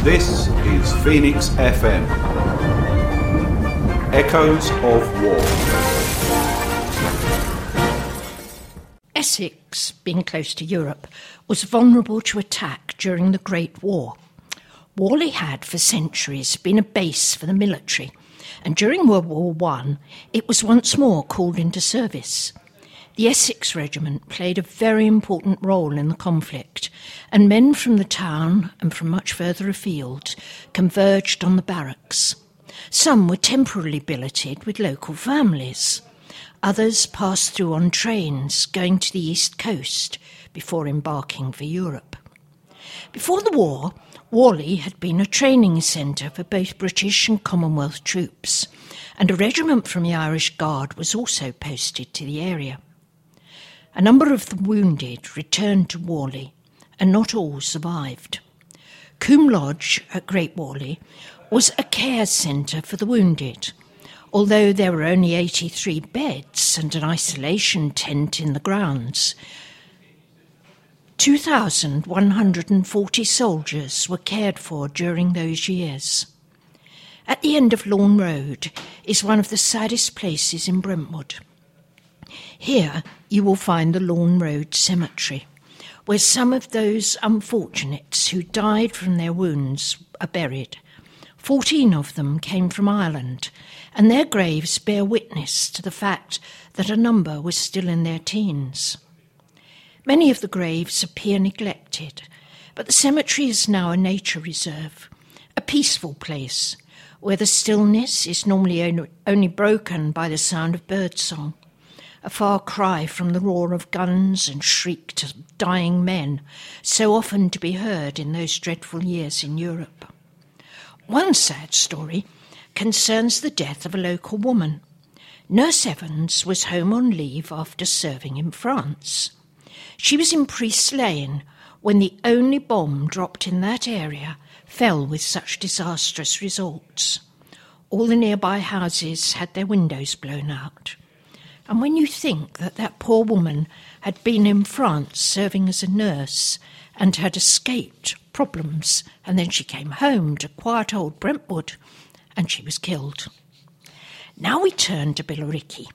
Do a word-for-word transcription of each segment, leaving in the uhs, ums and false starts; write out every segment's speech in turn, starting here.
This is Phoenix F M. Echoes of War. Essex, being close to Europe, was vulnerable to attack during the Great War. Whalley had, for centuries, been a base for the military, and during World War One, it was once more called into service. The Essex Regiment played a very important role in the conflict, and men from the town and from much further afield converged on the barracks. Some were temporarily billeted with local families. Others passed through on trains going to the East Coast before embarking for Europe. Before the war, Whalley had been a training centre for both British and Commonwealth troops, and a regiment from the Irish Guard was also posted to the area. A number of the wounded returned to Whalley, and not all survived. Coombe Lodge at Great Whalley was a care centre for the wounded, although there were only eighty-three beds and an isolation tent in the grounds. two thousand one hundred forty soldiers were cared for during those years. At the end of Lawn Road is one of the saddest places in Brentwood. Here you will find the Lawn Road Cemetery, where some of those unfortunates who died from their wounds are buried. Fourteen of them came from Ireland, and their graves bear witness to the fact that a number was still in their teens. Many of the graves appear neglected, but the cemetery is now a nature reserve, a peaceful place where the stillness is normally only broken by the sound of birdsong, a far cry from the roar of guns and shriek of dying men, so often to be heard in those dreadful years in Europe. One sad story concerns the death of a local woman. Nurse Evans was home on leave after serving in France. She was in Priest's Lane when the only bomb dropped in that area fell with such disastrous results. All the nearby houses had their windows blown out. And when you think that that poor woman had been in France serving as a nurse and had escaped problems, and then she came home to quiet old Brentwood and she was killed. Now we turn to Billericay.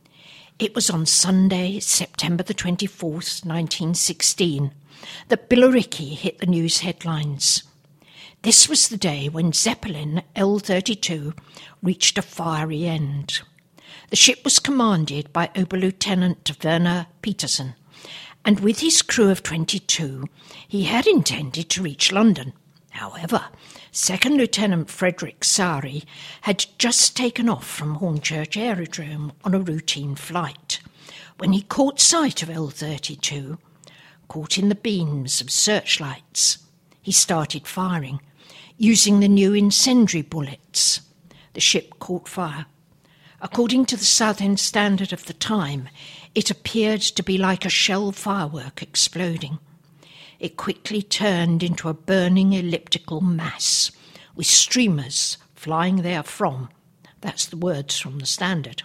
It was on Sunday, September the twenty-fourth, nineteen sixteen, that Billericay hit the news headlines. This was the day when Zeppelin L thirty-two reached a fiery end. The ship was commanded by Oberlieutenant Werner Petersen, and with his crew of twenty-two, he had intended to reach London. However, Second Lieutenant Frederick Sari had just taken off from Hornchurch Aerodrome on a routine flight when he caught sight of L thirty-two. Caught in the beams of searchlights, he started firing, using the new incendiary bullets. The ship caught fire. According to the Southend Standard of the time, it appeared to be like a shell firework exploding. It quickly turned into a burning elliptical mass, with streamers flying therefrom. That's the words from the Standard.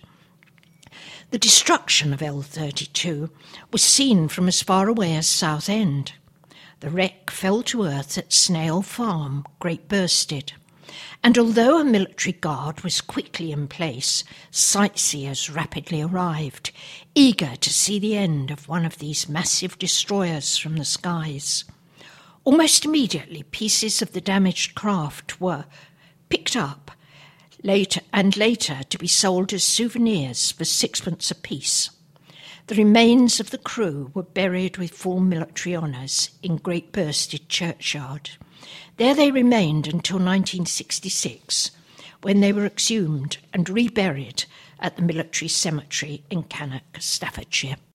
The destruction of L thirty-two was seen from as far away as Southend. The wreck fell to earth at Snail Farm, Great Bursted. And although a military guard was quickly in place, sightseers rapidly arrived, eager to see the end of one of these massive destroyers from the skies. Almost immediately, pieces of the damaged craft were picked up later and later to be sold as souvenirs for sixpence apiece. The remains of the crew were buried with full military honours in Great Bursted churchyard. There they remained until nineteen sixty-six, when they were exhumed and reburied at the military cemetery in Cannock, Staffordshire.